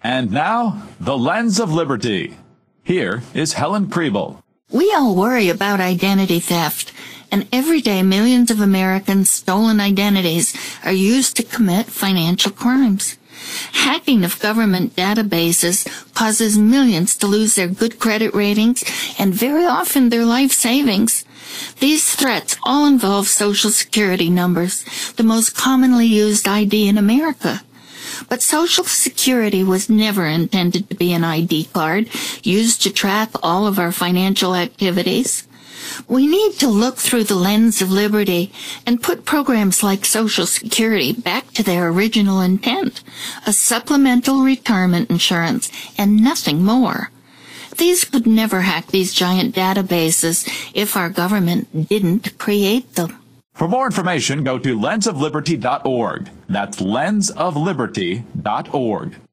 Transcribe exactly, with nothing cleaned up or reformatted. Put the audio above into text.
And now, the Lens of Liberty. Here is Helen Preble. We all worry about identity theft, and every day millions of Americans' stolen identities are used to commit financial crimes. Hacking of government databases causes millions to lose their good credit ratings and very often their life savings. These threats all involve Social Security numbers, the most commonly used I D in America. But Social Security was never intended to be an I D card used to track all of our financial activities. We need to look through the lens of liberty and put programs like Social Security back to their original intent, a supplemental retirement insurance and nothing more. These could never hack these giant databases if our government didn't create them. For more information, go to lens of liberty dot org. That's lens of liberty dot org.